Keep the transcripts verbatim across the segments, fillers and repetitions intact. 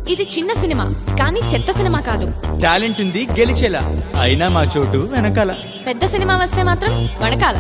ఇది చిన్న సినిమా కానీ చెత్త సినిమా కాదు. టాలెంట్ ఉంది గెలిచేలా, అయినా మా చోటు వెనకాల. పెద్ద సినిమా వస్తే మాత్రం వణకాల.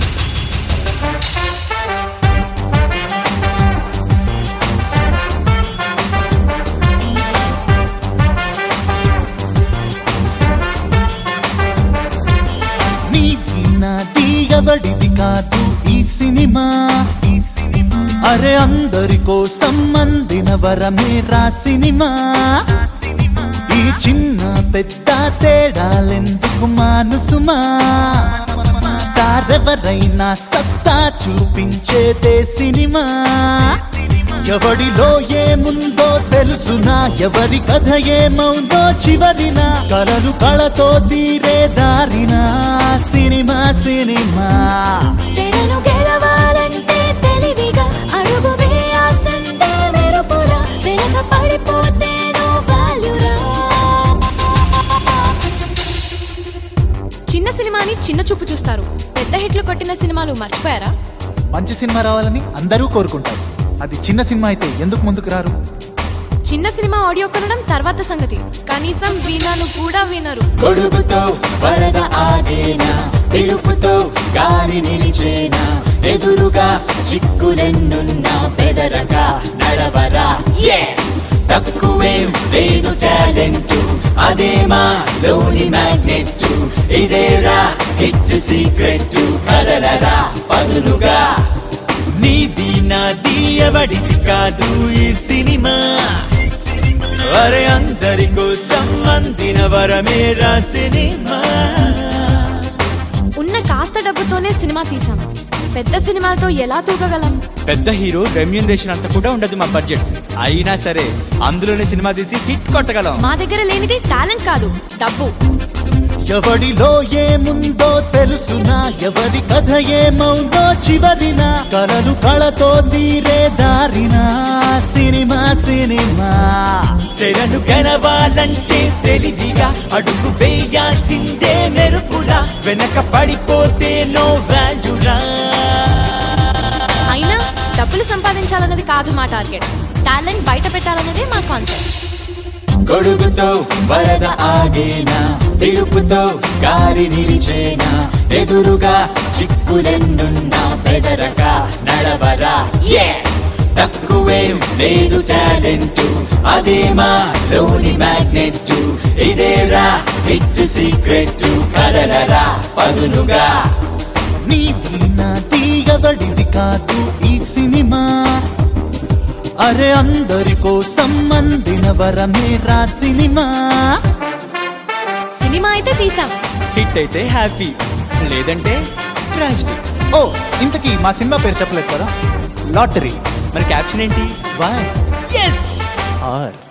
తీయబడిది కాదు ఈ సినిమా, అరే అందరి కోసం అందిన వరమేరా సినిమా. ఈ చిన్న పెద్ద తేడాలెందుకు మానుసుమా, స్టార్ ఎవరైనా సత్తా చూపించేదే సినిమా. ఎవడిలో ఏముందో తెలుసునా, ఎవరి కథ ఏమౌందో చివరిన, కలలు కళతో తీరే దారిన సినిమా సినిమా. తెరను గెలవాలంటే తెలివిగా అడుగు వేయాల్సిందే మెరుపురా, వెనక పడిపోతే నో వాల్యూరా. చిన్న సినిమాని చిన్న చూపు చూస్తారు, పెద్ద హిట్లు కొట్టిన సినిమాలు మర్చిపోయారా? మంచి సినిమా రావాలని అందరూ కోరుకుంటారు, అది చిన్న సినిమా అయితే ఎందుకు ముందుకు రారు? చిన్న సినిమా ఆడియో కొనడం తర్వాత సంగతి, కనీసం వినను కూడా వినరు. గొడుగుతో వరద ఆగేనా, పిలుపుతో గాలి నిలిచేనా, ఎదురుగా చిక్కులెన్నున్నా పెదరగా నడవరా. తక్కువేం లేదు టాలెంట్, అదేమా లోని మ్యాగ్నెట్, ఇదేరా హిట్ సీక్రెట్, కదలరా పదునుగా. నీది నాది ఎవడిది కాదు ఈ సినిమా, అరే అందరి కోసం అందిన వరమేరా సినిమా. ఉన్న కాస్త డబ్బుతోనే సినిమా తీసాం, పెద్ద సినిమాలతో ఎలా తూగగలం? పెద్ద హీరో రెమ్యూనరేషన్ అంతా కూడా ఉండదు మా బడ్జెట్, అయినా సరే అందులోనే సినిమా తీసి హిట్ కొట్టగలం. మా దగ్గర లేనిది టాలెంట్ కాదు, డబ్బు. ఎవడిలో ఏముందో తెలుసునా, ఎవరి కథ ఏమౌందో చివరిన, కలలు కళతో తీరే దారిన సినిమా సినిమా. తెరను గెలవాలంటే తెలివిగా అడుగు వేయాల్సిందే మెరుపులా, వెనక పడిపోతే నో వాల్యూరా. అయినా డబ్బులు సంపాదించాలన్నది కాదు మా టార్గెట్, టాలెంట్ బయట పెట్టాలన్నదే మా కాన్సెప్ట్. గొడుగుతో వరద ఆగేనా, పిలుపుతో గాలి నిలిచేనా, ఎదురుగా చిక్కులెన్నున్నా పెదరగా నడవరా. తక్కువేం లేదు టాలెంట్, అదేమా లోని మ్యాగ్నెట్, ఇదేరా హిట్ సీక్రెట్, కదలరా పదునుగా. నీది నాది ఎవడిది కాదు ఈ సినిమా, అరే అందరి కోసం అందిన వరమేరా సినిమా. సినిమా అయితే తీసాం, హిట్ అయితే హ్యాపీ, లేదంటే ట్రాజడీ. ఓ ఇంతకీ మా సినిమా పేరు చెప్పలేదు కదా, లాటరీ. మరి క్యాప్షన్ ఏంటి? Y S are